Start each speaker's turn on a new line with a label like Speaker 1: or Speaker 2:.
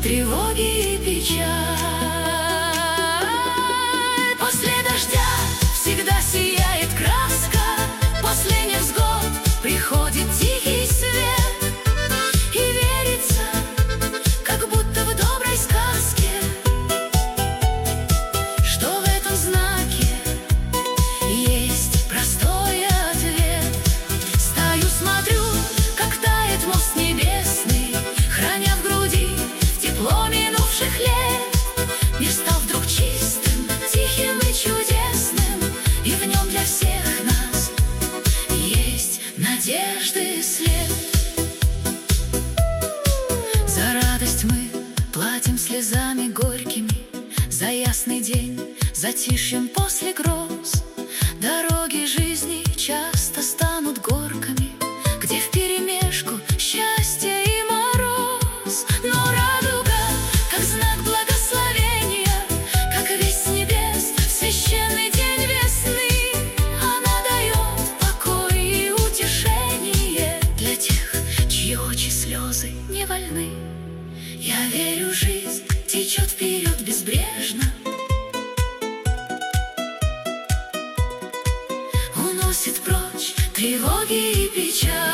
Speaker 1: тревоги и печаль. После дождя всегда сияет краска, после невзгод приходит тихий свет. И верится, как будто в доброй сказке, что в этом знаке есть простой ответ. Стою, смотрю, как тает мост небесный, храня в груди тепло минувших лет. Мир стал вдруг чистым, тихим и чудесным, и в нем для всех нас есть надежды след. За радость мы платим слезами горькими, за ясный день, затишьем после гроз. Дороги жизни часто станут горками, где вперемешку счастье и мороз. Но радуга, как знак благословения, как весть с небес в священный день весны, она дает покой и утешение для тех, чьи очи слезы не вольны. Я верю, жизнь течет вперед безбрежно, уносит прочь тревоги и печаль.